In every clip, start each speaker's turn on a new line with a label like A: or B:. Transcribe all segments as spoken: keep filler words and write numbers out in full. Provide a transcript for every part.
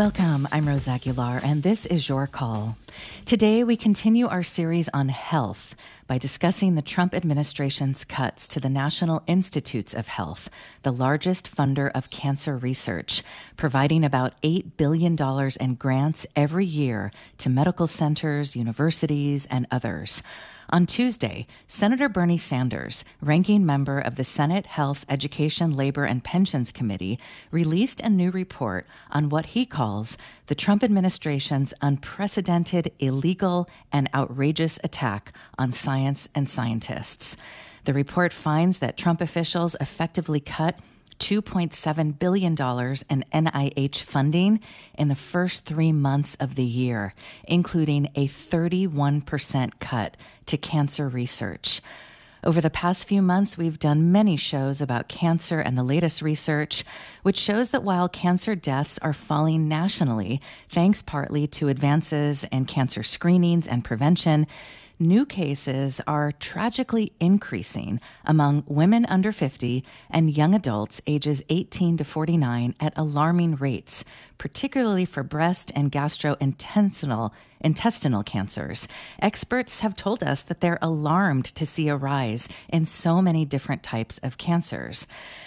A: Welcome, I'm Rose Aguilar, and this is Your Call. Today, we continue our series on health by discussing the Trump administration's cuts to the National Institutes of Health, the largest funder of cancer research, providing about eight billion dollars in grants every year to medical centers, universities, and others. On Tuesday, Senator Bernie Sanders, ranking member of the Senate Health, Education, Labor, and Pensions Committee, released a new report on what he calls the Trump administration's unprecedented, illegal, and outrageous attack on science and scientists. The report finds that Trump officials effectively cut two point seven billion dollars in N I H funding in the first three months of the year, including a thirty-one percent cut to cancer research. Over the past few months, we've done many shows about cancer and the latest research, which shows that while cancer deaths are falling nationally, thanks partly to advances in cancer screenings and prevention, new cases are tragically increasing among women under fifty and young adults ages eighteen to forty-nine at alarming rates, particularly for breast and gastrointestinal intestinal cancers. Experts have told us that they're alarmed to see a rise in so many different types of cancers.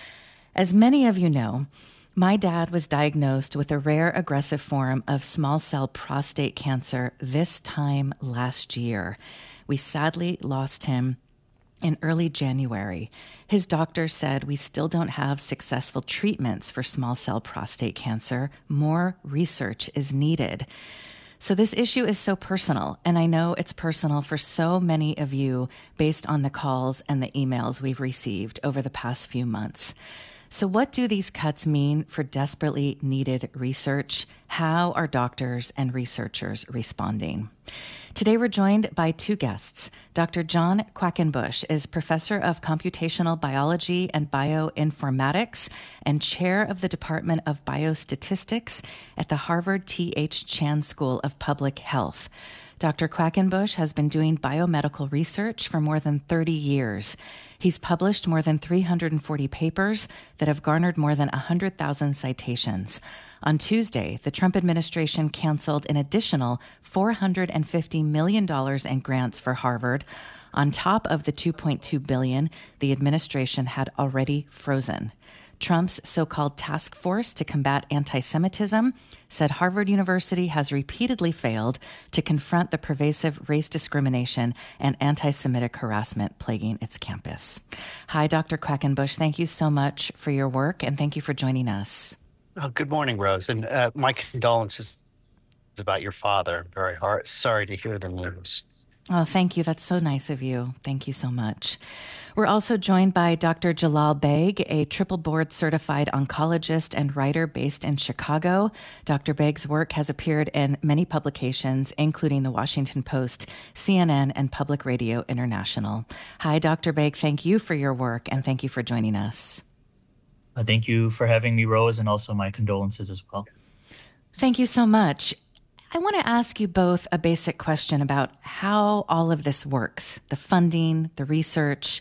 A: As many of you know, my dad was diagnosed with a rare aggressive form of small cell prostate cancer this time last year. We sadly lost him in early January. His doctor said we still don't have successful treatments for small cell prostate cancer. More research is needed. So this issue is so personal, and I know it's personal for so many of you based on the calls and the emails we've received over the past few months. So what do these cuts mean for desperately needed research? How are doctors and researchers responding? Today we're joined by two guests. Doctor John Quackenbush is professor of computational biology and bioinformatics and chair of the Department of Biostatistics at the Harvard T H Chan School of Public Health. Doctor Quackenbush has been doing biomedical research for more than thirty years. He's published more than three hundred forty papers that have garnered more than one hundred thousand citations. On Tuesday, the Trump administration canceled an additional four hundred fifty million dollars in grants for Harvard, on top of the two point two billion dollars the administration had already frozen. Trump's so-called task force to combat anti-Semitism said Harvard University has repeatedly failed to confront the pervasive race discrimination and anti-Semitic harassment plaguing its campus. Hi, Doctor Quackenbush. Thank you so much for your work, and thank you for joining us.
B: Oh, good morning, Rose, and uh, my condolences about your father. Very hard. Sorry to hear the news.
A: Oh, thank you. That's so nice of you. Thank you so much. We're also joined by Doctor Jalal Beg, a triple board certified oncologist and writer based in Chicago. Doctor Beg's work has appeared in many publications, including the Washington Post, C N N, and Public Radio International. Hi, Doctor Beg. Thank you for your work, and thank you for joining us.
C: Uh, thank you for having me, Rose, and also my condolences as well.
A: Thank you so much. I want to ask you both a basic question about how all of this works, the funding, the research.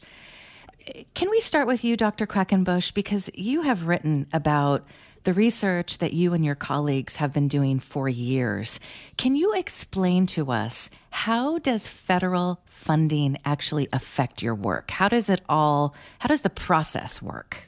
A: Can we start with you, Doctor Quackenbush, because you have written about the research that you and your colleagues have been doing for years. Can you explain to us, how does federal funding actually affect your work? How does it all, how does the process work?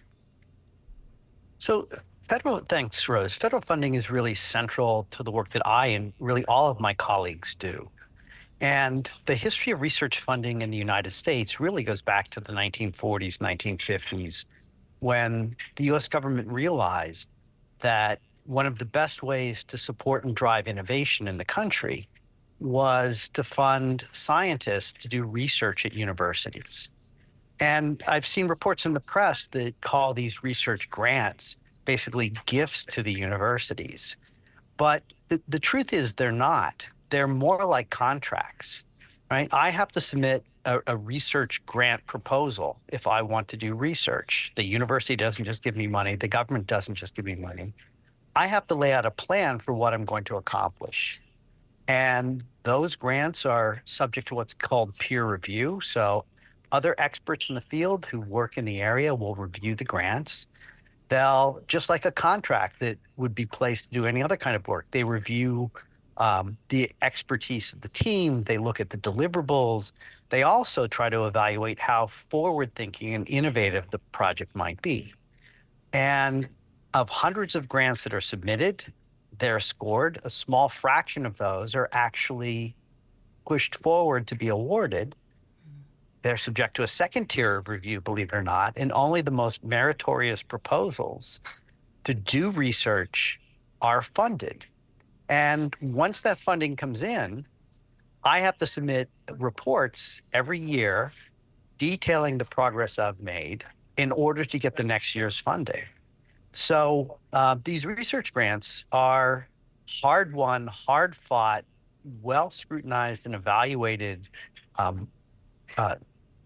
B: So federal, thanks, Rose. Federal funding is really central to the work that I and really all of my colleagues do. And the history of research funding in the United States really goes back to the nineteen forties, nineteen fifties, when the U S government realized that one of the best ways to support and drive innovation in the country was to fund scientists to do research at universities. And I've seen reports in the press that call these research grants basically gifts to the universities. But the, the truth is they're not. They're more like contracts, right? I have to submit a, a research grant proposal if I want to do research. The university doesn't just give me money. The government doesn't just give me money. I have to lay out a plan for what I'm going to accomplish. And those grants are subject to what's called peer review. So other experts in the field who work in the area will review the grants. they'll, just like a contract that would be placed to do any other kind of work, they review um, the expertise of the team, they look at the deliverables, they also try to evaluate how forward-thinking and innovative the project might be. And of hundreds of grants that are submitted, they're scored. A small fraction of those are actually pushed forward to be awarded. They're subject to a second tier of review, believe it or not, and only the most meritorious proposals to do research are funded. And once that funding comes in, I have to submit reports every year detailing the progress I've made in order to get the next year's funding. So uh, these research grants are hard won, hard fought, well scrutinized and evaluated um, uh,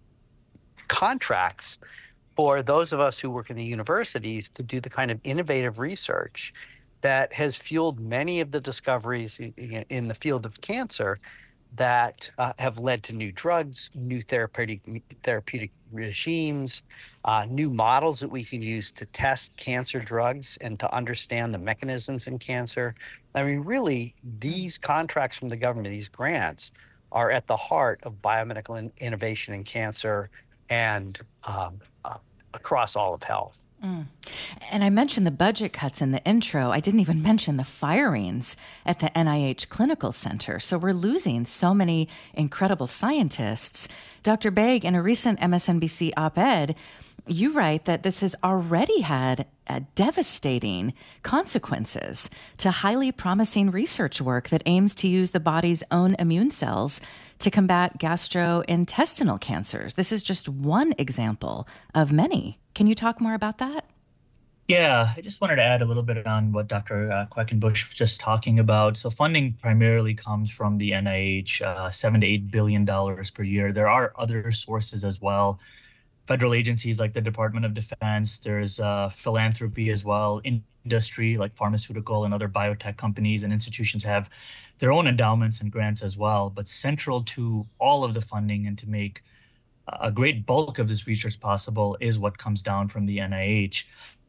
B: contracts for those of us who work in the universities to do the kind of innovative research that has fueled many of the discoveries in, in the field of cancer that uh, have led to new drugs, new therapeutic therapeutic regimes, uh, new models that we can use to test cancer drugs and to understand the mechanisms in cancer. I mean, really, these contracts from the government, these grants, are at the heart of biomedical in- innovation in cancer and um, uh, across all of health.
A: Mm. And I mentioned the budget cuts in the intro. I didn't even mention the firings at the N I H Clinical Center. So we're losing so many incredible scientists. Doctor Baig, in a recent M S N B C op-ed, you write that this has already had uh, devastating consequences to highly promising research work that aims to use the body's own immune cells to combat gastrointestinal cancers. This is just one example of many. Can you talk more about that?
C: Yeah, I just wanted to add a little bit on what Doctor Uh, Quackenbush was just talking about. So funding primarily comes from the N I H, uh, seven to eight billion dollars per year. There are other sources as well. Federal agencies like the Department of Defense. There's uh, philanthropy as well. Industry like pharmaceutical and other biotech companies and institutions have their own endowments and grants as well. But central to all of the funding and to make a great bulk of this research possible is what comes down from the N I H.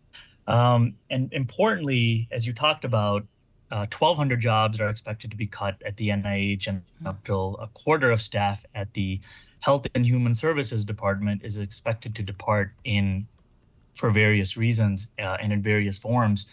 C: Um, and importantly, as you talked about, uh, twelve hundred jobs are expected to be cut at the N I H, and up to a quarter of staff at the Health and Human Services Department is expected to depart in for various reasons uh, and in various forms.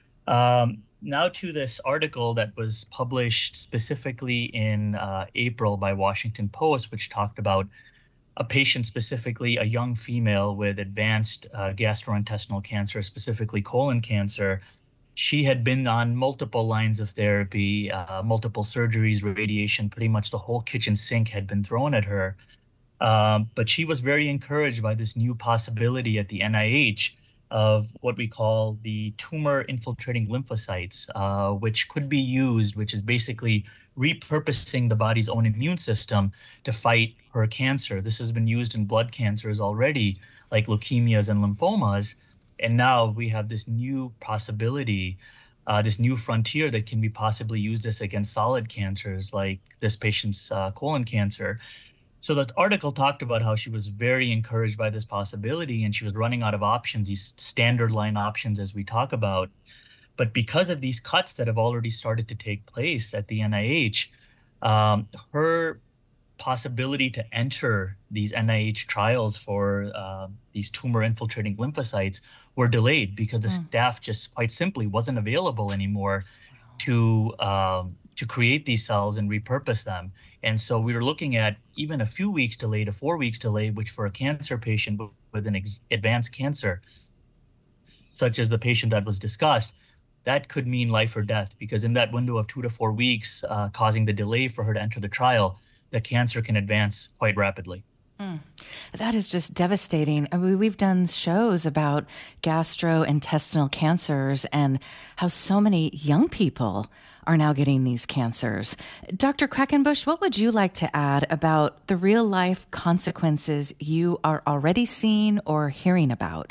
C: Um, now to this article that was published specifically in uh, April by Washington Post, which talked about a patient, specifically a young female with advanced uh, gastrointestinal cancer, specifically colon cancer. She had been on multiple lines of therapy, uh, multiple surgeries, radiation, pretty much the whole kitchen sink had been thrown at her. Um, but she was very encouraged by this new possibility at the N I H of what we call the tumor infiltrating lymphocytes, uh, which could be used, which is basically repurposing the body's own immune system to fight her cancer. This has been used in blood cancers already, like leukemias and lymphomas. And now we have this new possibility, uh, this new frontier that can be possibly used this against solid cancers, like this patient's uh, colon cancer. So the article talked about how she was very encouraged by this possibility and she was running out of options, these standard line options as we talk about. But because of these cuts that have already started to take place at the N I H, um, her possibility to enter these N I H trials for uh, these tumor infiltrating lymphocytes were delayed because the
A: Mm.
C: staff just quite simply wasn't available anymore to um, to create these cells and repurpose them. And so we were looking at even a few weeks delay to four weeks delay, which for a cancer patient with an ex- advanced cancer, such as the patient that was discussed, that could mean life or death because in that window of two to four weeks, uh, causing the delay for her to enter the trial, the cancer can advance quite rapidly.
A: Mm. That is just devastating. I mean, we've done shows about gastrointestinal cancers and how so many young people are now getting these cancers. Doctor Quackenbush, what would you like to add about the real life consequences you are already seeing or hearing about?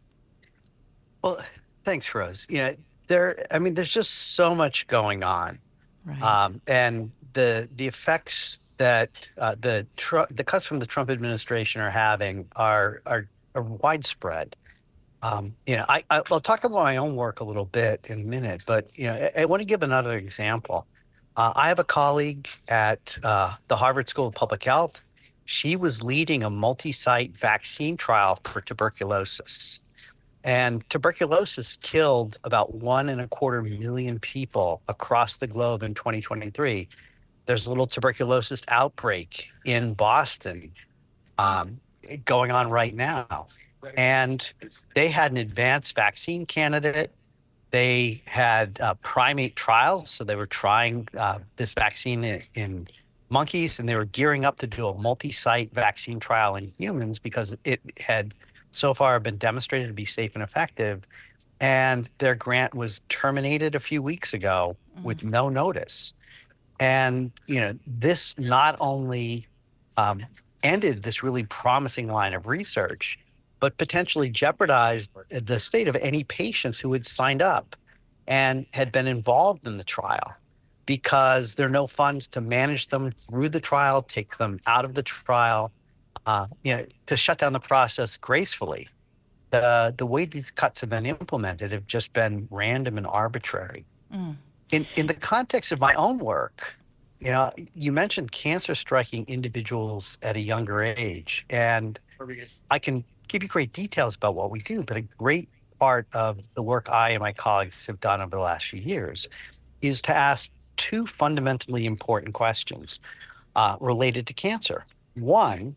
B: Well, thanks, Rose. You know, there, I mean, there's just so much going on.
A: Right.
B: Um, and the the effects that uh, the tr- the cuts from the Trump administration are having are are, are widespread. Um, you know, I, I- I'll talk about my own work a little bit in a minute, but you know, I, I want to give another example. Uh, I have a colleague at uh, the Harvard School of Public Health. She was leading a multi-site vaccine trial for tuberculosis, and tuberculosis killed about one and a quarter million people across the globe in twenty twenty-three. There's a little tuberculosis outbreak in Boston um, going on right now. And they had an advanced vaccine candidate. They had uh, primate trials. So they were trying uh, this vaccine in, in monkeys, and they were gearing up to do a multi site vaccine trial in humans because it had so far been demonstrated to be safe and effective. And their grant was terminated a few weeks ago with no notice. And, you know, this not only um, ended this really promising line of research, but potentially jeopardized the state of any patients who had signed up and had been involved in the trial because there are no funds to manage them through the trial, take them out of the trial, uh, you know, to shut down the process gracefully. The, the way these cuts have been implemented have just been random and arbitrary.
A: Mm.
B: In in the context of my own work, you know, you mentioned cancer striking individuals at a younger age, and I can give you great details about what we do, but a great part of the work I and my colleagues have done over the last few years is to ask two fundamentally important questions uh, related to cancer. One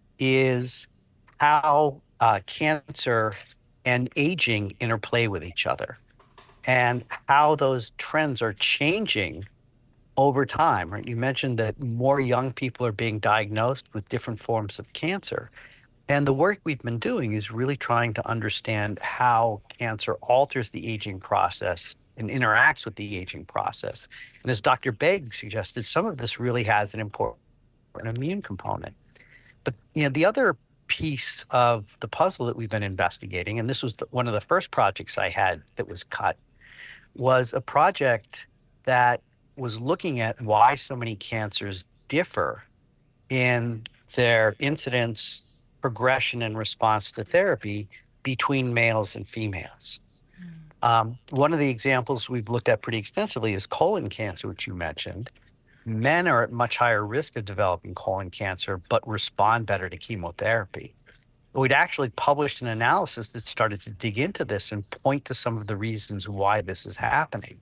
B: is how uh, cancer and aging interplay with each other and how those trends are changing over time, right? You mentioned that more young people are being diagnosed with different forms of cancer. And the work we've been doing is really trying to understand how cancer alters the aging process and interacts with the aging process. And as Doctor Begg suggested, some of this really has an important immune component. But you know, the other piece of the puzzle that we've been investigating, and this was the, one of the first projects I had that was cut, was a project that was looking at why so many cancers differ in their incidence, progression, and response to therapy between males and females. Um, one of the examples we've looked at pretty extensively is colon cancer, which you mentioned. Men are at much higher risk of developing colon cancer, but respond better to chemotherapy. We'd actually published an analysis that started to dig into this and point to some of the reasons why this is happening.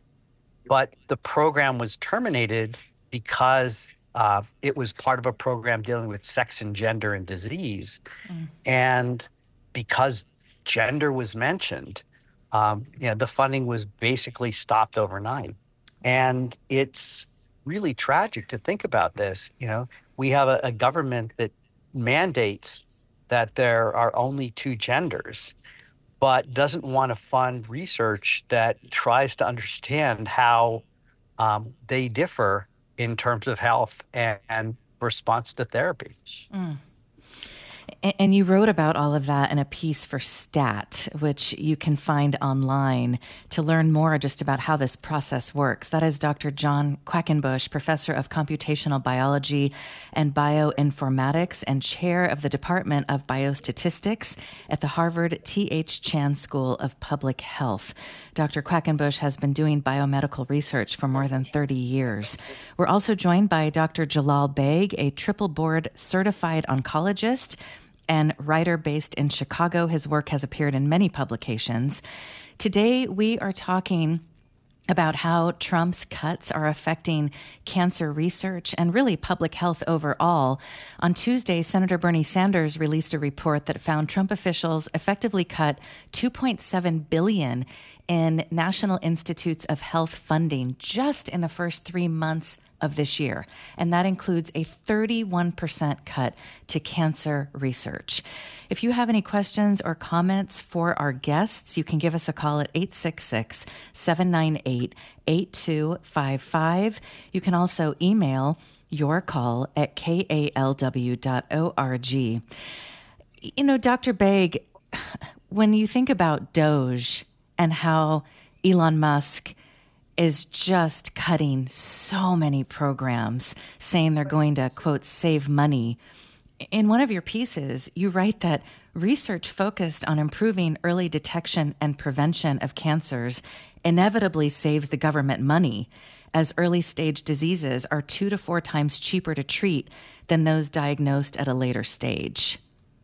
B: But the program was terminated because uh, it was part of a program dealing with sex and gender and disease. Mm. And because gender was mentioned, um, you know, the funding was basically stopped overnight. And it's really tragic to think about this. You know, we have a, a government that mandates that there are only two genders, but doesn't want to fund research that tries to understand how um, they differ in terms of health and, and response to therapy.
A: Mm. And you wrote about all of that in a piece for STAT, which you can find online to learn more just about how this process works. That is Doctor John Quackenbush, professor of computational biology and bioinformatics and chair of the Department of Biostatistics at the Harvard T H Chan School of Public Health. Doctor Quackenbush has been doing biomedical research for more than thirty years. We're also joined by Doctor Jalal Beg, a triple board certified oncologist and writer based in Chicago. His work has appeared in many publications. Today, we are talking about how Trump's cuts are affecting cancer research and really public health overall. On Tuesday, Senator Bernie Sanders released a report that found Trump officials effectively cut two point seven billion dollars in National Institutes of Health funding just in the first three months of this year. And that includes a thirty-one percent cut to cancer research. If you have any questions or comments for our guests, you can give us a call at eight six six, seven nine eight, eight two five five. You can also email your call at k a l w dot org. You know, Doctor Beg, when you think about Doge and how Elon Musk is just cutting so many programs, saying they're going to, quote, save money, In one of your pieces, you write that research focused on improving early detection and prevention of cancers inevitably saves the government money, as early stage diseases are two to four times cheaper to treat than those diagnosed at a later stage.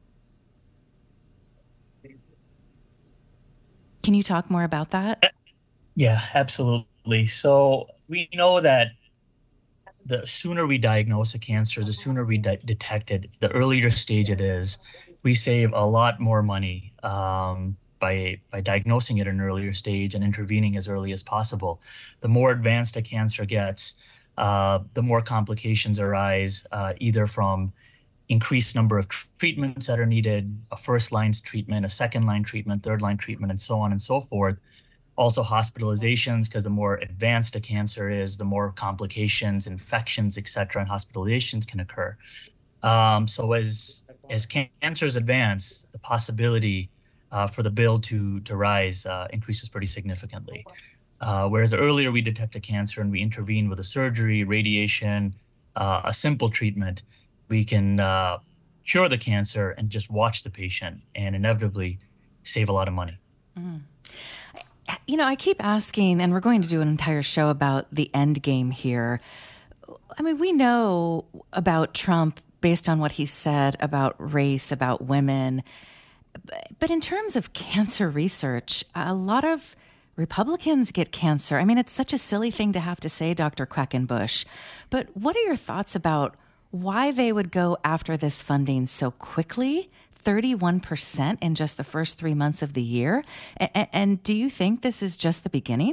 A: Can you talk more about that?
C: Yeah, absolutely. So we know that the sooner we diagnose a cancer, the sooner we de detect it, the earlier stage it is, we save a lot more money um, by by diagnosing it at an earlier stage and intervening as early as possible. The more advanced a cancer gets, uh, the more complications arise, uh, either from increased number of tr- treatments that are needed, a first line treatment, a second line treatment, third line treatment, and so on and so forth. Also hospitalizations, because the more advanced a cancer is, the more complications, infections, et cetera, and hospitalizations can occur. Um, so as as cancers advance, the possibility uh, for the bill to to rise uh, increases pretty significantly. Uh, whereas the earlier we detect a cancer and we intervene with a surgery, radiation, uh, a simple treatment, we can uh, cure the cancer and just watch the patient and inevitably save a lot of money.
A: Mm. You know, I keep asking, and we're going to do an entire show about the end game here. I mean, we know about Trump based on what he said about race, about women. But in terms of cancer research, a lot of Republicans get cancer. I mean, it's such a silly thing to have to say, Doctor Quackenbush. But what are your thoughts about why they would go after this funding so quickly? thirty-one percent in just the first three months of the year. And, and do you think this is just the beginning?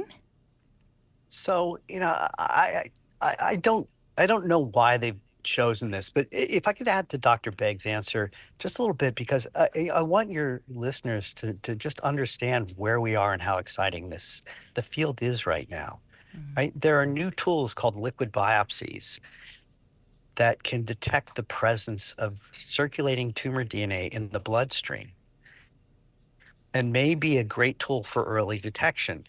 B: So, you know, I, I, I don't, I don't know why they've chosen this, but if I could add to Doctor Begg's answer just a little bit, because I, I want your listeners to, to just understand where we are and how exciting this, the field is right now, mm-hmm. right? There are new tools called liquid biopsies that can detect the presence of circulating tumor D N A in the bloodstream and may be a great tool for early detection.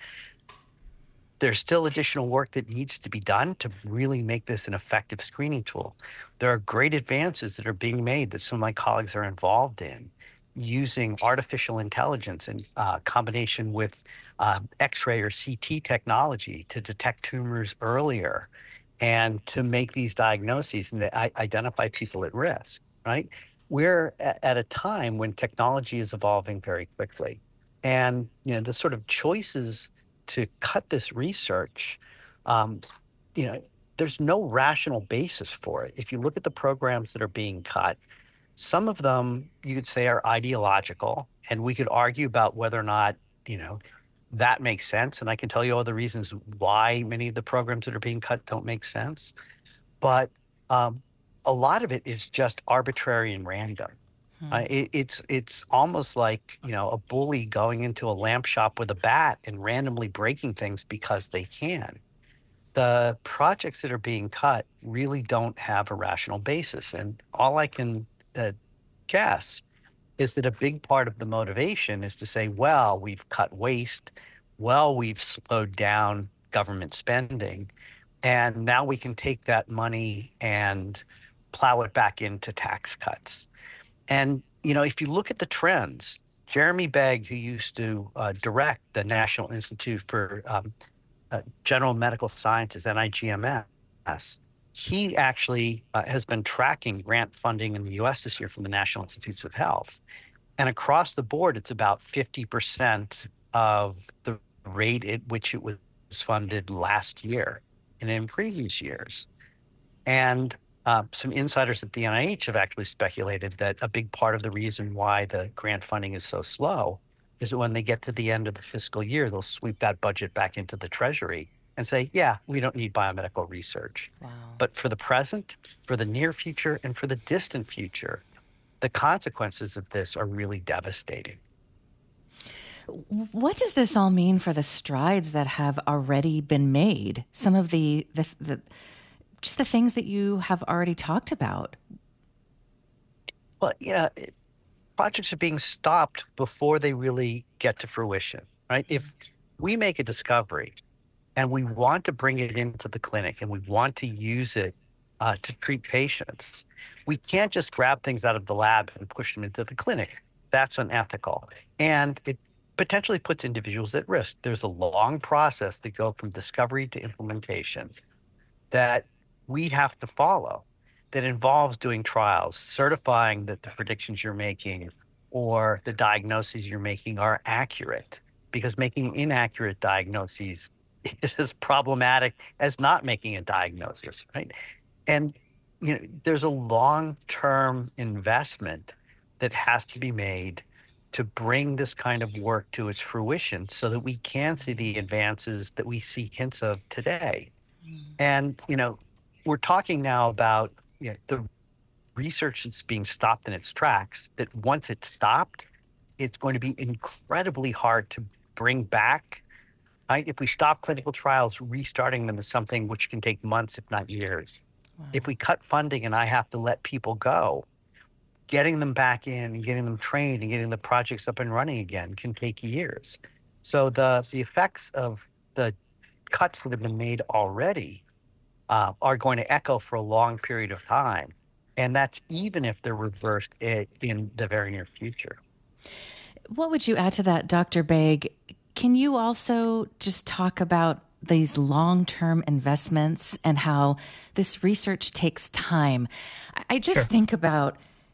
B: There's still additional work that needs to be done to really make this an effective screening tool. There are great advances that are being made that some of my colleagues are involved in using artificial intelligence in uh, combination with uh, X-ray or C T technology to detect tumors earlier and to make these diagnoses and to identify people at risk, right? We're at a time when technology is evolving very quickly. And, you know, the sort of choices to cut this research, um, you know, there's no rational basis for it. If you look at the programs that are being cut, some of them you could say are ideological, and we could argue about whether or not, you know, that makes sense. And I can tell you all the reasons why many of the programs that are being cut don't make sense. But um, a lot of it is just arbitrary and random. Hmm. Uh, it, it's it's almost like, you know, a bully going into a lamp shop with a bat and randomly breaking things because they can. The projects that are being cut really don't have a rational basis. And all I can uh, guess is that a big part of the motivation is to say, well, we've cut waste, well, we've slowed down government spending, and now we can take that money and plow it back into tax cuts. And, you know, if you look at the trends, Jeremy Begg, who used to uh, direct the National Institute for um, uh, General Medical Sciences, N I G M S, he actually uh, has been tracking grant funding in the U S this year from the National Institutes of Health. And across the board, it's about fifty percent of the rate at which it was funded last year and in previous years. And uh, some insiders at the N I H have actually speculated that a big part of the reason why the grant funding is so slow is that when they get to the end of the fiscal year, they'll sweep that budget back into the Treasury and say, yeah, we don't need biomedical research. Wow. But for the present, for the near future, and for the distant future, the consequences of this are really devastating.
A: What does this all mean for the strides that have already been made? Some of the, the, the just the things that you have already talked about.
B: Well, you know, projects are being stopped before they really get to fruition, right? If we make a discovery and we want to bring it into the clinic and we want to use it uh, to treat patients. We can't just grab things out of the lab and push them into the clinic. That's unethical. And it potentially puts individuals at risk. There's a long process to go from discovery to implementation that we have to follow that involves doing trials, certifying that the predictions you're making or the diagnoses you're making are accurate, because making inaccurate diagnoses is as problematic as not making a diagnosis, right? And you know, there's a long-term investment that has to be made to bring this kind of work to its fruition so that we can see the advances that we see hints of today. And, you know, we're talking now about, you know, the research that's being stopped in its tracks, that once it's stopped, it's going to be incredibly hard to bring back, right? If we stop clinical trials, restarting them is something which can take months, if not years.
A: Wow.
B: If we cut funding and I have to let people go, getting them back in and getting them trained and getting the projects up and running again can take years. So the, the effects of the cuts that have been made already uh, are going to echo for a long period of time. And that's even if they're reversed i- in the very near future.
A: What would you add to that, Doctor Baig? Can you also just talk about these long-term investments and how this research takes time? I I just
C: Sure.
A: think about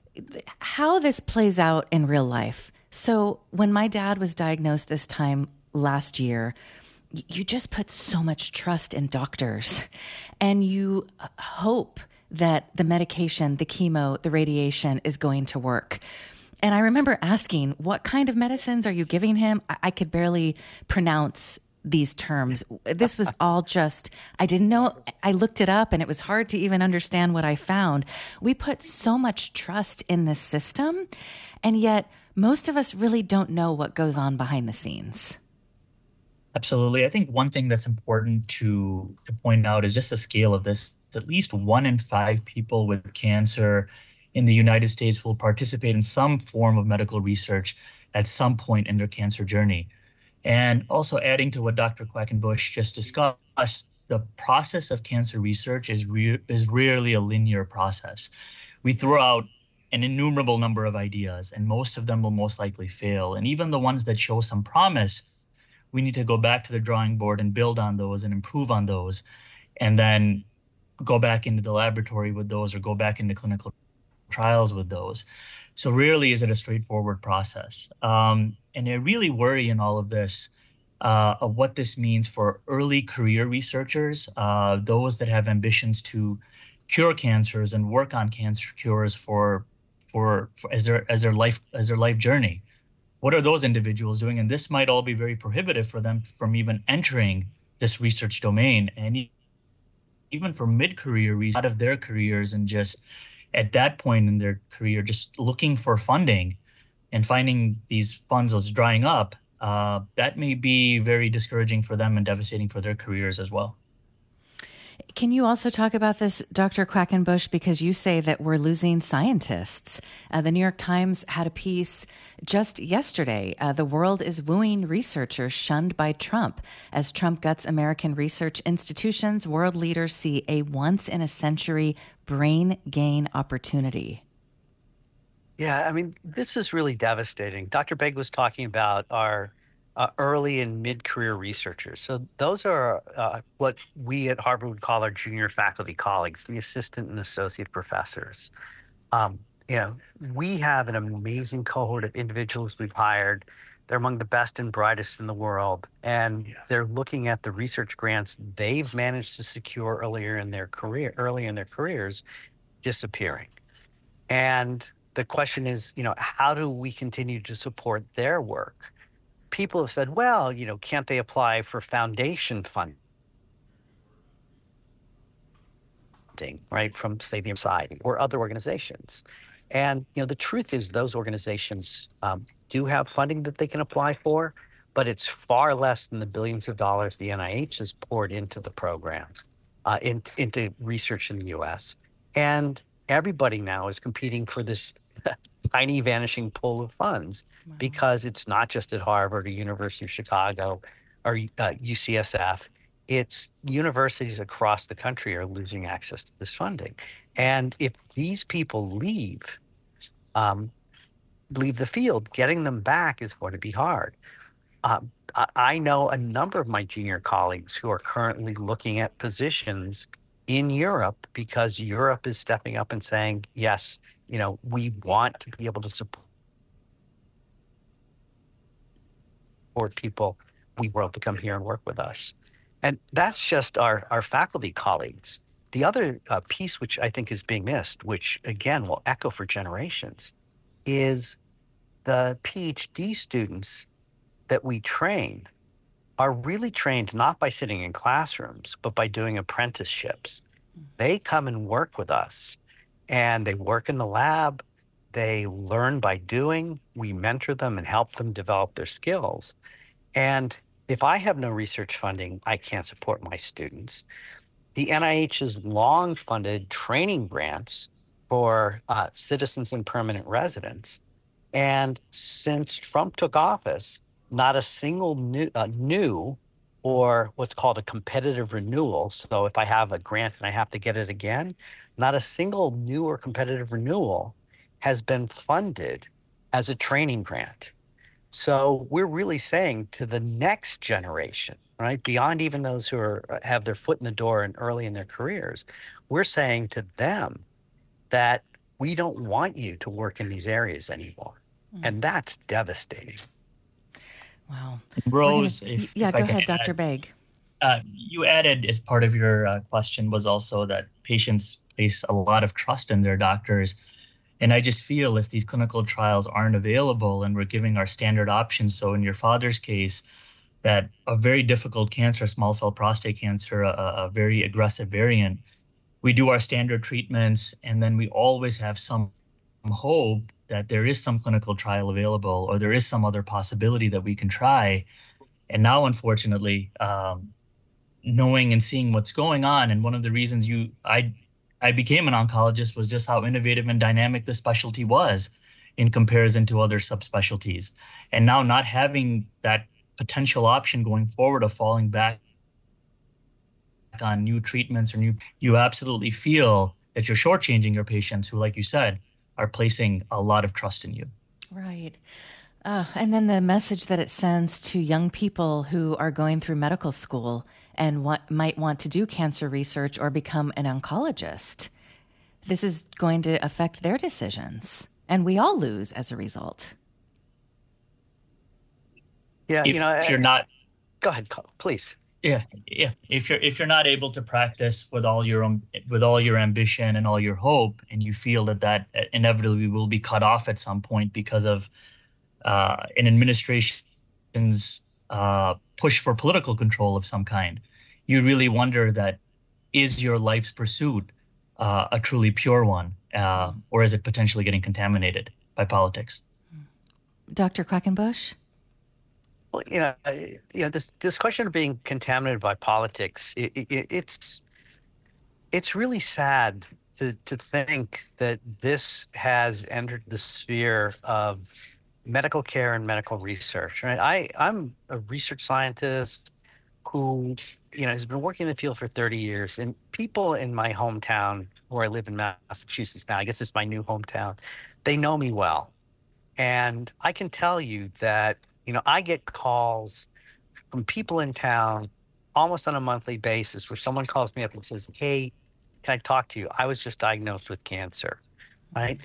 A: how this plays out in real life. So when my dad was diagnosed this time last year, y- you just put so much trust in doctors and you uh, hope that the medication, the chemo, the radiation is going to work. And I remember asking, what kind of medicines are you giving him? I, I could barely pronounce these terms. This was all just, I didn't know. I looked it up and it was hard to even understand what I found. We put so much trust in this system, and yet most of us really don't know what goes on behind the scenes.
C: Absolutely. I think one thing that's important to to point out is just the scale of this. At least one in five people with cancer in the United States will participate in some form of medical research at some point in their cancer journey. And also adding to what Doctor Quackenbush just discussed, the process of cancer research is re is rarely a linear process. We throw out an innumerable number of ideas, and most of them will most likely fail. And even the ones that show some promise, we need to go back to the drawing board and build on those and improve on those, and then go back into the laboratory with those or go back into clinical trials with those. So rarely is it a straightforward process. Um, and I really worry in all of this uh, of what this means for early career researchers, uh, those that have ambitions to cure cancers and work on cancer cures for, for, for as their as their life as their life journey. What are those individuals doing? And this might all be very prohibitive for them from even entering this research domain. And e- even for mid-career reasons, out of their careers and just at that point in their career, just looking for funding and finding these funds as drying up, uh, that may be very discouraging for them and devastating for their careers as well.
A: Can you also talk about this, Doctor Quackenbush, because you say that we're losing scientists? Uh, the New York Times had a piece just yesterday. Uh, the world is wooing researchers shunned by Trump. As Trump guts American research institutions, world leaders see a once-in-a-century brain gain opportunity.
B: Yeah, I mean, this is really devastating. Doctor Begg was talking about our uh, early and mid-career researchers. So those are uh, what we at Harvard would call our junior faculty colleagues, the assistant and associate professors. Um, you know, we have an amazing cohort of individuals we've hired. They're among the best and brightest in the world, and they're looking at the research grants they've managed to secure earlier in their career, early in their careers, disappearing. And the question is, you know, how do we continue to support their work? People have said, well, you know, can't they apply for foundation funding, right, from, say, the society or other organizations? And, you know, the truth is those organizations um, do have funding that they can apply for, but it's far less than the billions of dollars the N I H has poured into the program, uh, in, into research in the U S. And everybody now is competing for this tiny vanishing pool of funds
A: Wow.
B: because it's not just at Harvard or University of Chicago or uh, U C S F. It's universities across the country are losing access to this funding. And if these people leave, um, leave the field, getting them back is going to be hard. Um, I, I know a number of my junior colleagues who are currently looking at positions in Europe because Europe is stepping up and saying, yes, you know, we want to be able to support people we world to come here and work with us. And that's just our, our faculty colleagues. The other uh, piece, which I think is being missed, which again will echo for generations, is the PhD students that we train are really trained not by sitting in classrooms, but by doing apprenticeships. They come and work with us and they work in the lab. They learn by doing. We mentor them and help them develop their skills. And if I have no research funding, I can't support my students. The N I H has long funded training grants for uh, citizens and permanent residents. And since Trump took office, not a single new, uh, new or what's called a competitive renewal. So if I have a grant and I have to get it again, not a single new or competitive renewal has been funded as a training grant. So we're really saying to the next generation, right, beyond even those who are uh, have their foot in the door and early in their careers, we're saying to them that we don't want you to work in these areas anymore. Mm. And that's devastating.
A: Wow.
C: Rose,
A: gonna,
C: if,
A: yeah,
C: if
A: go
C: I can
A: ahead, Doctor
C: add,
A: Baig.
C: Uh, you added as part of your uh, question was also that patients place a lot of trust in their doctors. And I just feel if these clinical trials aren't available and we're giving our standard options, so in your father's case, that a very difficult cancer, small cell prostate cancer, a, a very aggressive variant, we do our standard treatments, and then we always have some hope that there is some clinical trial available or there is some other possibility that we can try. And now, unfortunately, um, knowing and seeing what's going on, and one of the reasons you I I became an oncologist was just how innovative and dynamic the specialty was in comparison to other subspecialties. And now not having that potential option going forward of falling back on new treatments or new, you absolutely feel that you're shortchanging your patients who, like you said, are placing a lot of trust in you.
A: Right. Uh, and then the message that it sends to young people who are going through medical school and what might want to do cancer research or become an oncologist. This is going to affect their decisions, and we all lose as a result.
B: Yeah,
C: if,
B: you know,
C: if you're not,
B: go ahead, please.
C: Yeah, yeah. If you're if you're not able to practice with all your own, with all your ambition and all your hope, and you feel that that inevitably will be cut off at some point because of uh, an administration's uh, push for political control of some kind, you really wonder that is your life's pursuit uh, a truly pure one, uh, or is it potentially getting contaminated by politics?
A: Doctor Quackenbush?
B: Well, you know, you know, this this question of being contaminated by politics, it, it, it's it's really sad to to think that this has entered the sphere of medical care and medical research. Right? I I'm a research scientist who, you know, has been working in the field for thirty years, and people in my hometown, where I live in Massachusetts now, I guess it's my new hometown, they know me well, and I can tell you that, you know, I get calls from people in town almost on a monthly basis where someone calls me up and says, hey, can I talk to you? I was just diagnosed with cancer, right?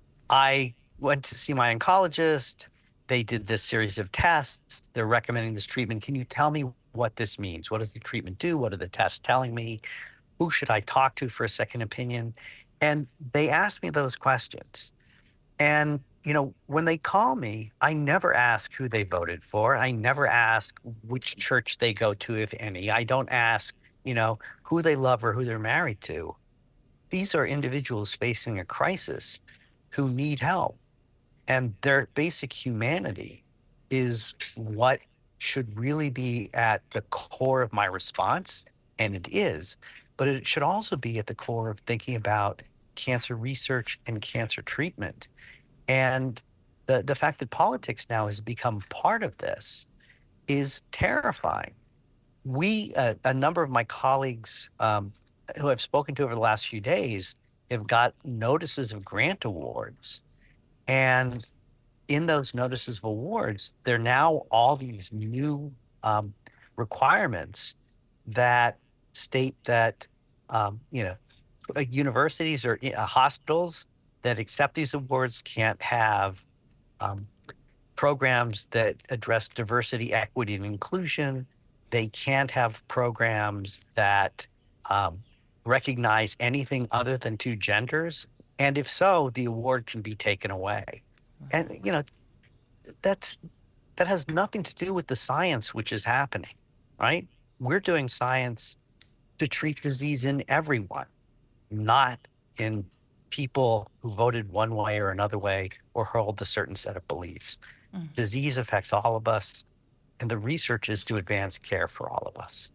B: I went to see my oncologist. They did this series of tests. They're recommending this treatment. Can you tell me what this means? What does the treatment do? What are the tests telling me? Who should I talk to for a second opinion? And they asked me those questions. And, you know, when they call me, I never ask who they voted for. I never ask which church they go to, if any. I don't ask, you know, who they love or who they're married to. These are individuals facing a crisis who need help. And their basic humanity is what should really be at the core of my response. And it is. But it should also be at the core of thinking about cancer research and cancer treatment. And the, the fact that politics now has become part of this is terrifying. we, uh, a number of my colleagues um, who I've spoken to over the last few days have got notices of grant awards. And in those notices of awards, there are now all these new um, requirements that state that, um, you know, uh, universities or uh, hospitals that accept these awards can't have um, programs that address diversity, equity, and inclusion. They can't have programs that um, recognize anything other than two genders. And if so, the award can be taken away. And, you know, that's that has nothing to do with the science which is happening, right? We're doing science to treat disease in everyone, not in people who voted one way or another way or hold a certain set of beliefs. Mm. Disease affects all of us, and the research is to advance care for all of us.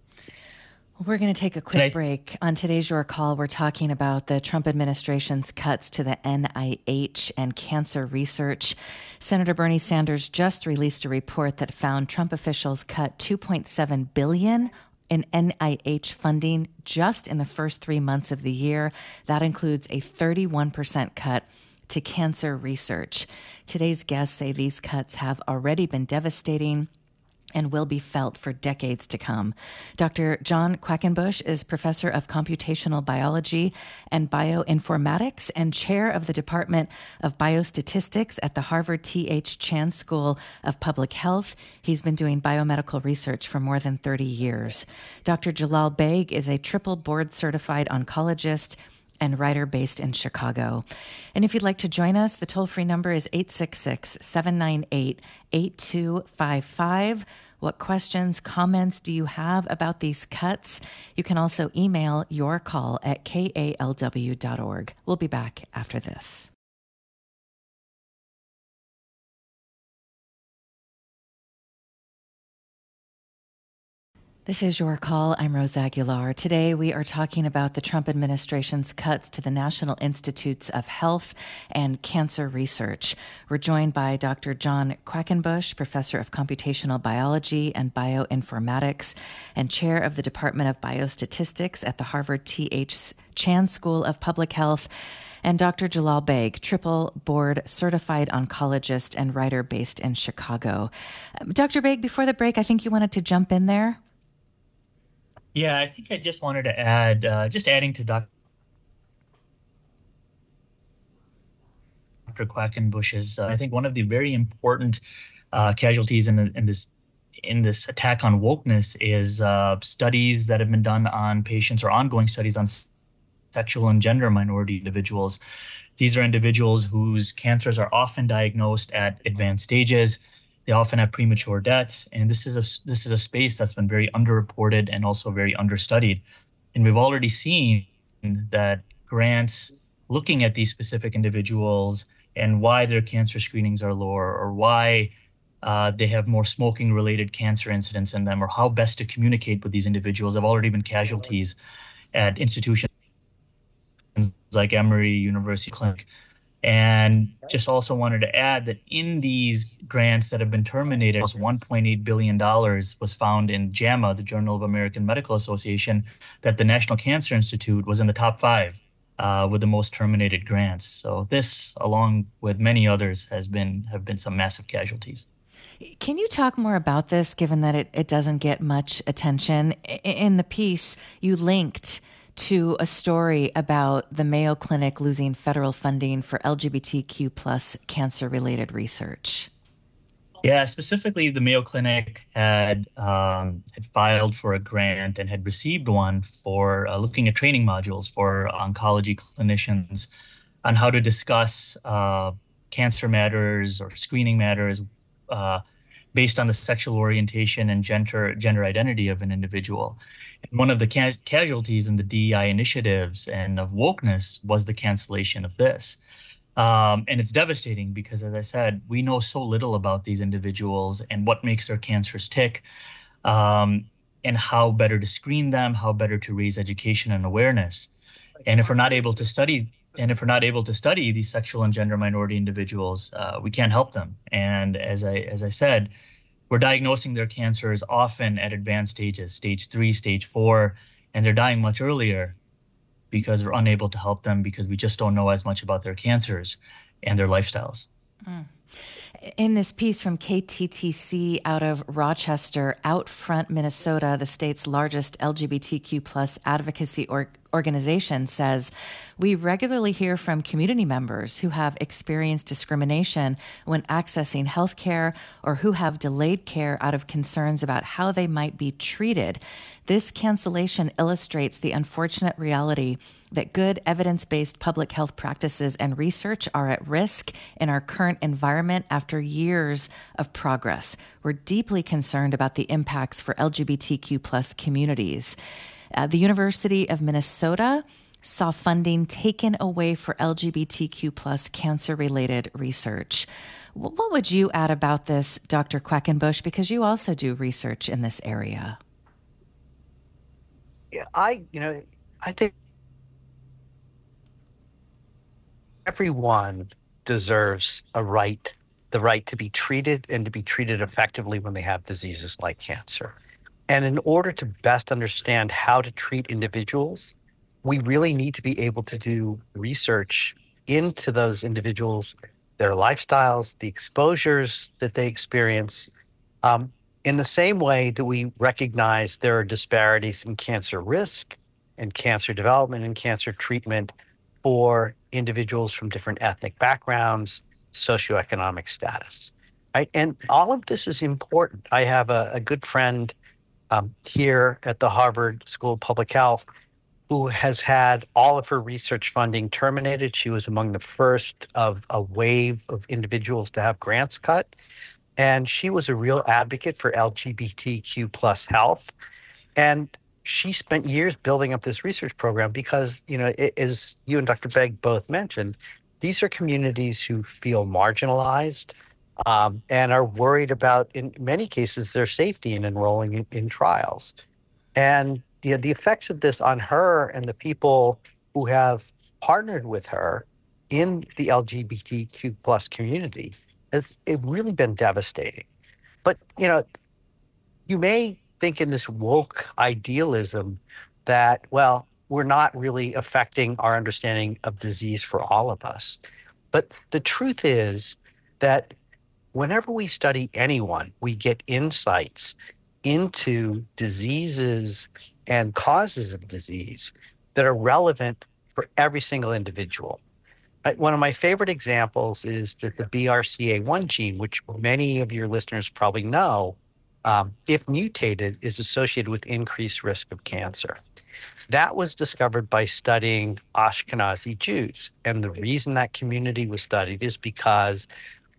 A: We're going to take a quick I... break. On today's Your Call, we're talking about the Trump administration's cuts to the N I H and cancer research. Senator Bernie Sanders just released a report that found Trump officials cut two point seven billion dollars in N I H funding just in the first three months of the year. That includes a thirty-one percent cut to cancer research. Today's guests say these cuts have already been devastating and will be felt for decades to come. Doctor John Quackenbush is professor of computational biology and bioinformatics and chair of the Department of Biostatistics at the Harvard T H Chan School of Public Health. He's been doing biomedical research for more than thirty years. Doctor Jalal Beg is a triple board certified oncologist and writer based in Chicago. And if you'd like to join us, the toll-free number is eight six six, seven nine eight, eight two five five. What questions, comments do you have about these cuts? You can also email your call at K A L W dot org. We'll be back after this. This is Your Call. I'm Rose Aguilar. Today we are talking about the Trump administration's cuts to the National Institutes of Health and cancer research. We're joined by Doctor John Quackenbush, professor of computational biology and bioinformatics and chair of the Department of Biostatistics at the Harvard T H Chan School of Public Health, and Doctor Jalal Beg, triple board certified oncologist and writer based in Chicago. Doctor Beg, before the break, I think you wanted to jump in there.
C: Yeah, I think I just wanted to add, uh, just adding to Doctor Quackenbush's, uh, I think one of the very important uh, casualties in, in this in this attack on wokeness is uh, studies that have been done on patients or ongoing studies on sexual and gender minority individuals. These are individuals whose cancers are often diagnosed at advanced stages. They often have premature deaths, and this is a this is a space that's been very underreported and also very understudied. And we've already seen that grants looking at these specific individuals and why their cancer screenings are lower, or why uh, they have more smoking-related cancer incidents in them, or how best to communicate with these individuals have already been casualties at institutions like Emory University Clinic. And just also wanted to add that in these grants that have been terminated, one point eight billion dollars was found in JAMA, the Journal of American Medical Association, that the National Cancer Institute was in the top five uh, with the most terminated grants. So this, along with many others, has been have been some massive casualties.
A: Can you talk more about this, given that it, it doesn't get much attention? In the piece, you linked to a story about the Mayo Clinic losing federal funding for L G B T Q plus cancer-related research.
C: Yeah, specifically, the Mayo Clinic had um, had filed for a grant and had received one for uh, looking at training modules for oncology clinicians on how to discuss uh, cancer matters or screening matters uh, based on the sexual orientation and gender gender identity of an individual. And one of the ca- casualties in the D E I initiatives and of wokeness was the cancellation of this. Um, and it's devastating because, as I said, we know so little about these individuals and what makes their cancers tick, um, and how better to screen them, how better to raise education and awareness. And if we're not able to study, and if we're not able to study these sexual and gender minority individuals, uh, we can't help them. And as I as I said, we're diagnosing their cancers often at advanced stages, stage three, stage four, and they're dying much earlier because we're unable to help them because we just don't know as much about their cancers and their lifestyles.
A: Mm. In this piece from K T T C out of Rochester, Outfront Minnesota, the state's largest L G B T Q plus advocacy or- organization, says, we regularly hear from community members who have experienced discrimination when accessing health care or who have delayed care out of concerns about how they might be treated. This cancellation illustrates the unfortunate reality that good evidence-based public health practices and research are at risk in our current environment after years of progress. We're deeply concerned about the impacts for L G B T Q plus communities. Uh, the University of Minnesota saw funding taken away for L G B T Q plus cancer-related research. W- what would you add about this, Doctor Quackenbush, because you also do research in this area?
B: Yeah, I, you know, I think everyone deserves a right, the right to be treated and to be treated effectively when they have diseases like cancer. And in order to best understand how to treat individuals, we really need to be able to do research into those individuals, their lifestyles, the exposures that they experience, um, in the same way that we recognize there are disparities in cancer risk and cancer development and cancer treatment for individuals from different ethnic backgrounds, socioeconomic status, right? And all of this is important. I have a, a good friend um, here at the Harvard School of Public Health who has had all of her research funding terminated. She was among the first of a wave of individuals to have grants cut. And she was a real advocate for L G B T Q plus health. And she spent years building up this research program because, you know, it, as you and Doctor Begg both mentioned, these are communities who feel marginalized um, and are worried about, in many cases, their safety in enrolling in, in trials. And you know, the effects of this on her and the people who have partnered with her in the L G B T Q plus community has it really been devastating. But, you know, you may think in this woke idealism that, well, we're not really affecting our understanding of disease for all of us. But the truth is that whenever we study anyone, we get insights into diseases and causes of disease that are relevant for every single individual. Right? One of my favorite examples is that the B R C A one gene, which many of your listeners probably know, um, if mutated, is associated with increased risk of cancer. That was discovered by studying Ashkenazi Jews. And the reason that community was studied is because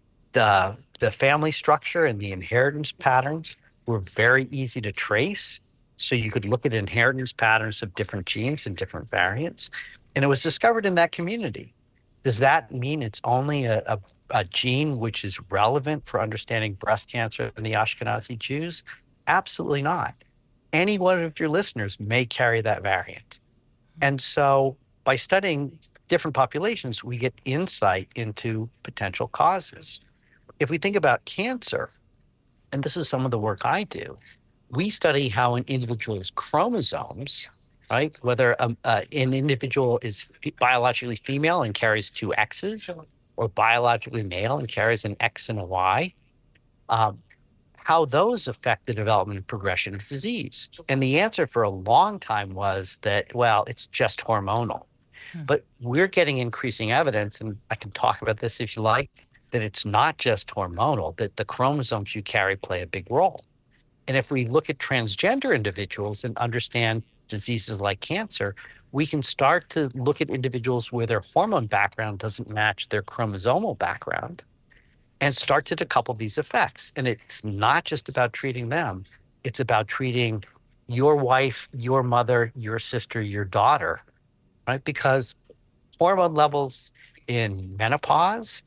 B: the, the family structure and the inheritance patterns were very easy to trace. So you could look at inheritance patterns of different genes and different variants. And it was discovered in that community. Does that mean it's only a, a, a gene which is relevant for understanding breast cancer in the Ashkenazi Jews? Absolutely not. Any one of your listeners may carry that variant. And so by studying different populations, we get insight into potential causes. If we think about cancer, and this is some of the work I do, we study how an individual's chromosomes, right, whether um, uh, an individual is f- biologically female and carries two X's, or biologically male and carries an X and a Y, um, how those affect the development and progression of disease. And the answer for a long time was that, well, it's just hormonal. Hmm. But we're getting increasing evidence, and I can talk about this if you like, that it's not just hormonal, that the chromosomes you carry play a big role. And if we look at transgender individuals and understand diseases like cancer, we can start to look at individuals where their hormone background doesn't match their chromosomal background and start to decouple these effects. And it's not just about treating them. It's about treating your wife, your mother, your sister, your daughter, right? Because hormone levels in menopause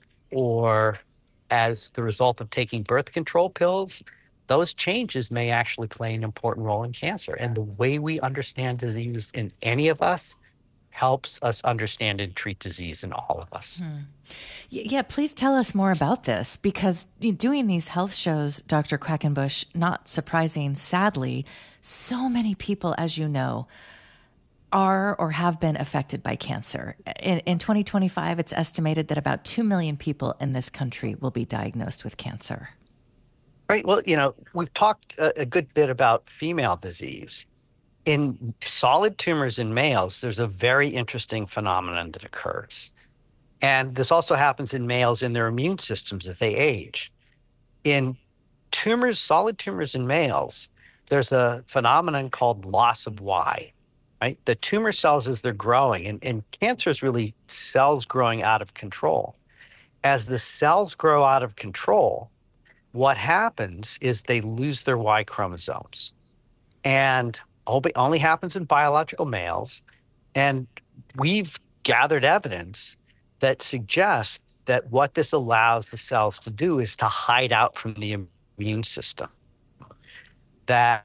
B: or as the result of taking birth control pills, those changes may actually play an important role in cancer. And the way we understand disease in any of us helps us understand and treat disease in all of us.
A: Hmm. Yeah, please tell us more about this, because doing these health shows, Doctor Quackenbush, not surprising, sadly, so many people, as you know, are or have been affected by cancer. In, in twenty twenty-five, it's estimated that about two million people in this country will be diagnosed with cancer.
B: Right. Well, you know, we've talked a, a good bit about female disease. In solid tumors in males, there's a very interesting phenomenon that occurs. And this also happens in males in their immune systems as they age. In tumors, solid tumors in males, there's a phenomenon called loss of Y, right? The tumor cells, as they're growing, and, and cancer is really cells growing out of control. As the cells grow out of control, what happens is they lose their Y chromosomes. And only happens in biological males. And we've gathered evidence that suggests that what this allows the cells to do is to hide out from the immune system. That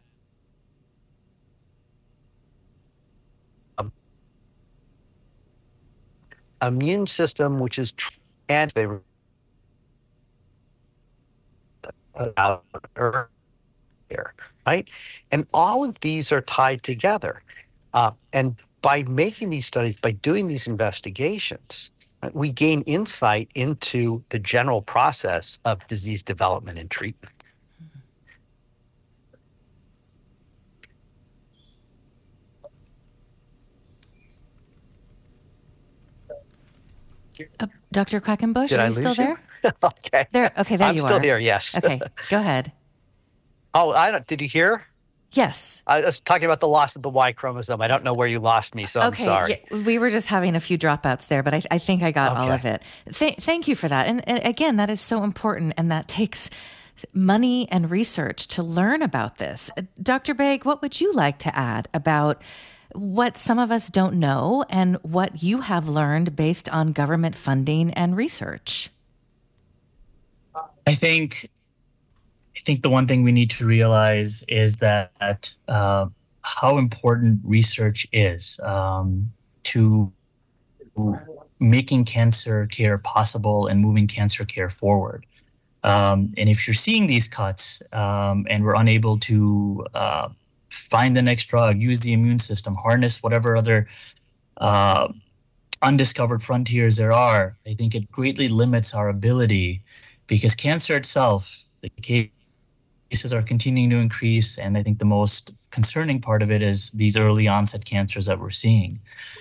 B: um, immune system, which is and they out here, right? And all of these are tied together. Uh, and by making these studies, by doing these investigations, right, we gain insight into the general process of disease development and treatment.
A: Uh, Doctor Quackenbush,
B: Did
A: are
B: I
A: you
B: lose
A: still
B: you?
A: there?
B: Okay.
A: There. Okay, there
B: I'm
A: you
B: still
A: are.
B: here, yes.
A: Okay, go ahead.
B: Oh, I don't, did you hear?
A: Yes.
B: I was talking about the loss of the Y chromosome. I don't know where you lost me, so I'm
A: Okay,
B: sorry.
A: yeah, we were just having a few dropouts there, but I, I think I got all
B: Okay.
A: of it. Th- thank you for that. And, and again, that is so important, and that takes money and research to learn about this. Uh, Doctor Baig, what would you like to add about what some of us don't know and what you have learned based on government funding and research?
C: I think I think the one thing we need to realize is that uh, how important research is um, to making cancer care possible and moving cancer care forward. Um, and if you're seeing these cuts um, and we're unable to uh, find the next drug, use the immune system, harness whatever other uh, undiscovered frontiers there are, I think it greatly limits our ability, because cancer itself, the cases are continuing to increase. And I think the most concerning part of it is these early onset cancers that we're seeing.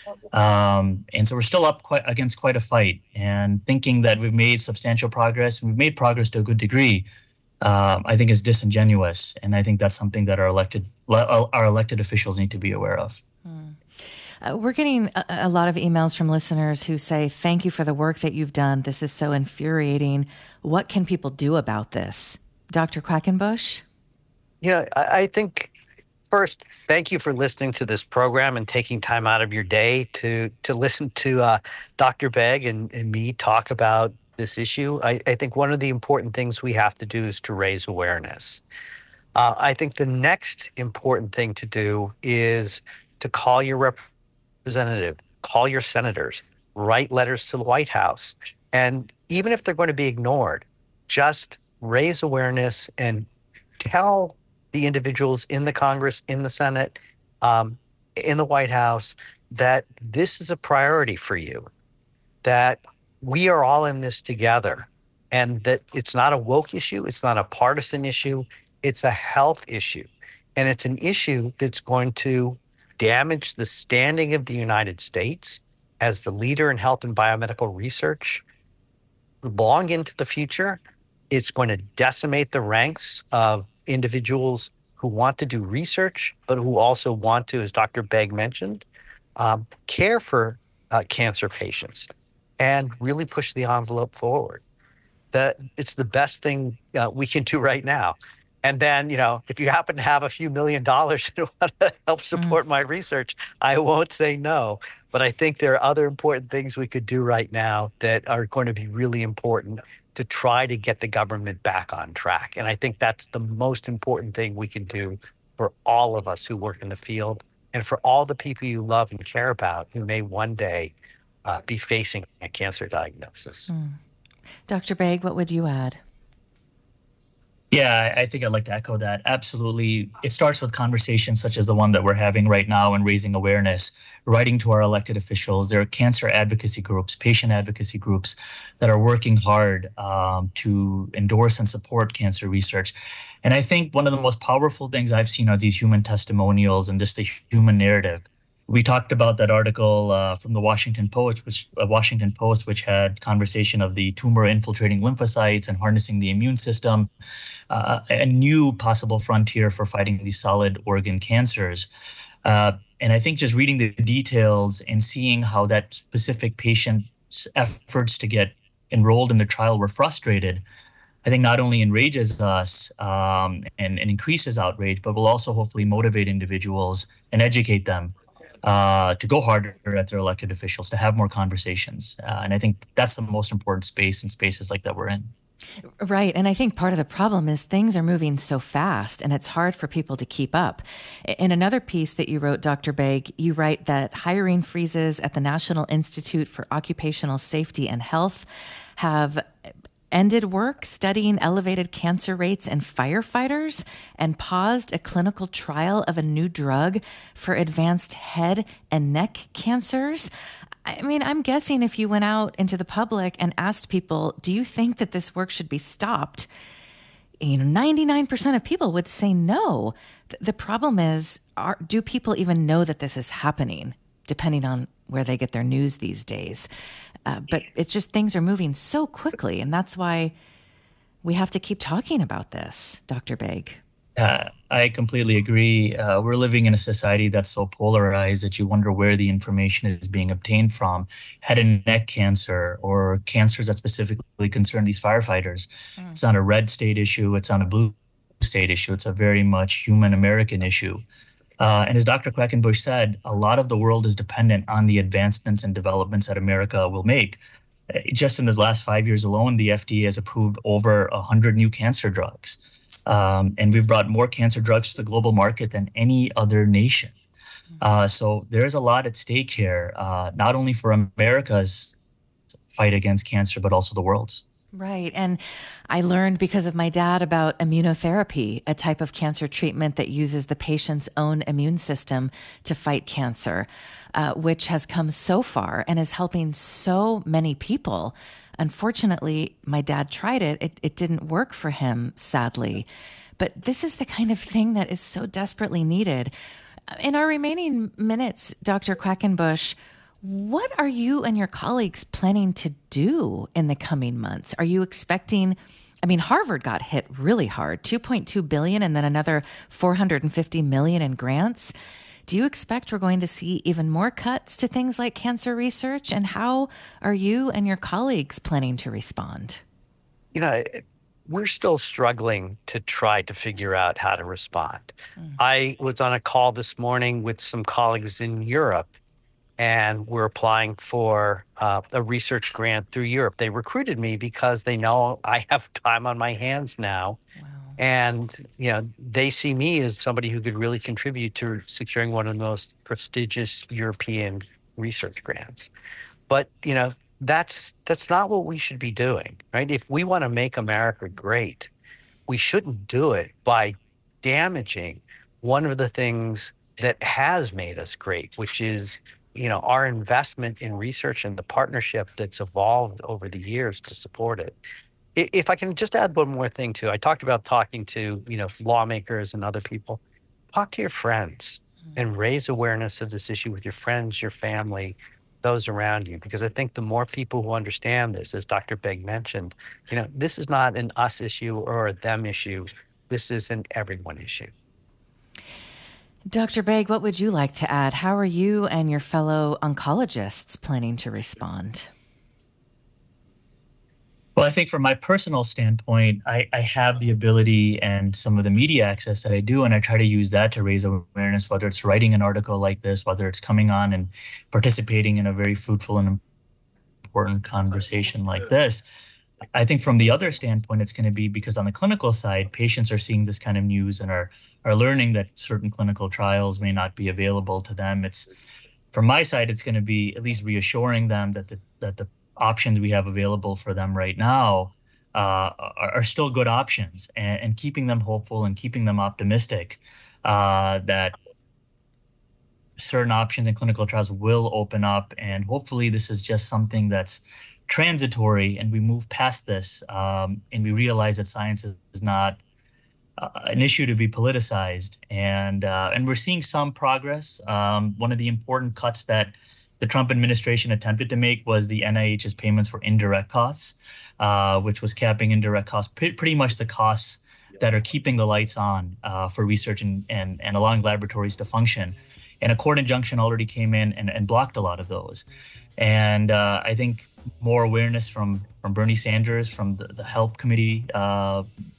C: Um, and so we're still up quite against quite a fight, and thinking that we've made substantial progress, and we've made progress to a good degree, um, I think is disingenuous. And I think that's something that our elected our elected officials need to be aware of.
A: Hmm. Uh, we're getting a, a lot of emails from listeners who say, thank you for the work that you've done. This is so infuriating. What can people do about this? Doctor Quackenbush?
B: You know, I, I think first, thank you for listening to this program and taking time out of your day to to listen to uh, Doctor Baig and, and me talk about this issue. I, I think one of the important things we have to do is to raise awareness. Uh, I think the next important thing to do is to call your representative, call your senators, write letters to the White House. And even if they're going to be ignored, just raise awareness and tell the individuals in the Congress, in the Senate, um, in the White House, that this is a priority for you, that we are all in this together, and that it's not a woke issue, it's not a partisan issue, it's a health issue. And it's an issue that's going to damage the standing of the United States as the leader in health and biomedical research long into the future. It's going to decimate the ranks of individuals who want to do research, but who also want to, as Doctor Baig mentioned, um, care for uh, cancer patients and really push the envelope forward. That it's the best thing uh, we can do right now. And then, you know, if you happen to have a few million dollars and want to help support mm. my research, I won't say no. But I think there are other important things we could do right now that are going to be really important to try to get the government back on track. And I think that's the most important thing we can do for all of us who work in the field and for all the people you love and care about who may one day uh, be facing a cancer diagnosis.
A: Mm. Doctor Baig, what would you add?
C: Yeah, I think I'd like to echo that. Absolutely. It starts with conversations such as the one that we're having right now and raising awareness, writing to our elected officials. There are cancer advocacy groups, patient advocacy groups that are working hard um, to endorse and support cancer research. And I think one of the most powerful things I've seen are these human testimonials and just the human narrative. We talked about that article uh, from the Washington Post, which uh, Washington Post, which had conversation of the tumor infiltrating lymphocytes and harnessing the immune system, uh, a new possible frontier for fighting these solid organ cancers. Uh, and I think just reading the details and seeing how that specific patient's efforts to get enrolled in the trial were frustrated, I think not only enrages us um, and, and increases outrage, but will also hopefully motivate individuals and educate them uh, to go harder at their elected officials, to have more conversations. Uh, and I think that's the most important space in spaces like that we're in.
A: Right. And I think part of the problem is things are moving so fast and it's hard for people to keep up. In another piece that you wrote, Doctor Baig, you write that hiring freezes at the National Institute for Occupational Safety and Health have ended work studying elevated cancer rates in firefighters and paused a clinical trial of a new drug for advanced head and neck cancers. I mean, I'm guessing if you went out into the public and asked people, do you think that this work should be stopped? You know, ninety-nine percent of people would say no. The problem is, are, do people even know that this is happening, depending on where they get their news these days? Uh, but it's just things are moving so quickly, and that's why we have to keep talking about this, Doctor Baig.
C: Uh, I completely agree. Uh, we're living in a society that's so polarized that you wonder where the information is being obtained from. Head and neck cancer or cancers that specifically concern these firefighters. Mm. It's not a red state issue. It's not a blue state issue. It's a very much human American issue. Uh, and as Doctor Quackenbush said, a lot of the world is dependent on the advancements and developments that America will make. Just in the last five years alone, the F D A has approved over one hundred new cancer drugs. Um, and we've brought more cancer drugs to the global market than any other nation. Uh, so there's a lot at stake here, uh, not only for America's fight against cancer, but also the world's.
A: Right. And I learned because of my dad about immunotherapy, a type of cancer treatment that uses the patient's own immune system to fight cancer, uh, which has come so far and is helping so many people. Unfortunately, my dad tried it. it. It didn't work for him, sadly. But this is the kind of thing that is so desperately needed. In our remaining minutes, Doctor Quackenbush, what are you and your colleagues planning to do in the coming months? Are you expecting, I mean, Harvard got hit really hard, two point two billion dollars and then another four hundred fifty million dollars in grants. Do you expect we're going to see even more cuts to things like cancer research? And how are you and your colleagues planning to respond?
B: You know, we're still struggling to try to figure out how to respond. Mm. I was on a call this morning with some colleagues in Europe, and we're applying for uh, a research grant through Europe. They recruited me because they know I have time on my hands now. Wow. And, you know, they see me as somebody who could really contribute to securing one of the most prestigious European research grants. But, you know, that's that's not what we should be doing, right? If we want to make America great, we shouldn't do it by damaging one of the things that has made us great, which is, you know, our investment in research and the partnership that's evolved over the years to support it. If I can just add one more thing too, I talked about talking to, you know, lawmakers and other people. Talk to your friends and raise awareness of this issue with your friends, your family, those around you, because I think the more people who understand this, as Doctor Baig mentioned, you know, this is not an us issue or a them issue. This is an everyone issue.
A: Doctor Baig, what would you like to add? How are you and your fellow oncologists planning to respond?
C: Well, I think from my personal standpoint, I, I have the ability and some of the media access that I do, and I try to use that to raise awareness, whether it's writing an article like this, whether it's coming on and participating in a very fruitful and important conversation like this. I think from the other standpoint, it's going to be because on the clinical side, patients are seeing this kind of news and are are learning that certain clinical trials may not be available to them. It's from my side, it's going to be at least reassuring them that the that the options we have available for them right now uh, are, are still good options, and, and keeping them hopeful and keeping them optimistic uh, that certain options in clinical trials will open up, and hopefully this is just something that's transitory, and we move past this, um, and we realize that science is, is not uh, an issue to be politicized, and uh, and we're seeing some progress. Um, one of the important cuts that the Trump administration attempted to make was the N I H's payments for indirect costs, uh, which was capping indirect costs, pre- pretty much the costs that are keeping the lights on uh, for research and, and, and allowing laboratories to function. And a court injunction already came in and, and blocked a lot of those. And uh, I think more awareness from, from Bernie Sanders, from the, the HELP committee, uh,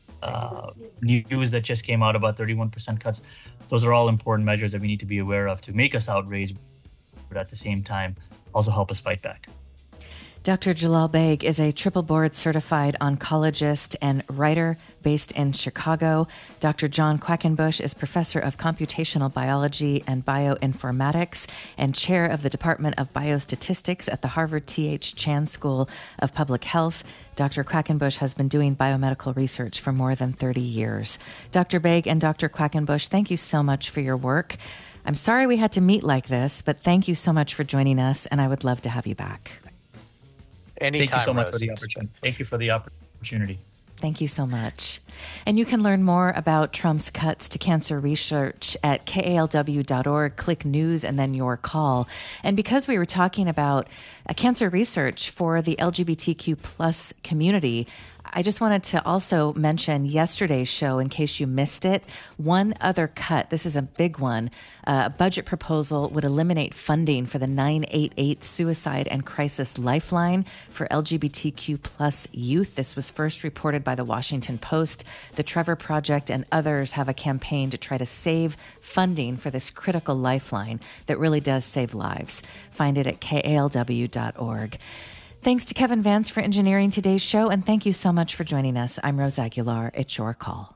C: uh, news that just came out about thirty-one percent cuts, those are all important measures that we need to be aware of to make us outraged, but at the same time, also help us fight back.
A: Doctor Jalal Beg is a triple board certified oncologist and writer based in Chicago. Doctor John Quackenbush is professor of computational biology and bioinformatics and chair of the Department of Biostatistics at the Harvard T H Chan School of Public Health. Doctor Quackenbush has been doing biomedical research for more than thirty years. Doctor Beg and Doctor Quackenbush, thank you so much for your work. I'm sorry we had to meet like this, but thank you so much for joining us, and I would love to have you back.
B: Anytime,
C: Thank you so much
B: Rose.
C: for the opportunity. Thank you for the opportunity.
A: Thank you so much. And you can learn more about Trump's cuts to cancer research at K A L W dot org. Click news and then your call. And because we were talking about uh, cancer research for the L G B T Q plus community, I just wanted to also mention yesterday's show in case you missed it. One other cut, this is a big one, uh, a budget proposal would eliminate funding for the nine eight eight Suicide and Crisis Lifeline for L G B T Q plus youth. This was first reported by the Washington Post. The Trevor Project and others have a campaign to try to save funding for this critical lifeline that really does save lives. Find it at K A L W dot org. Thanks to Kevin Vance for engineering today's show, and thank you so much for joining us. I'm Rose Aguilar. It's your call.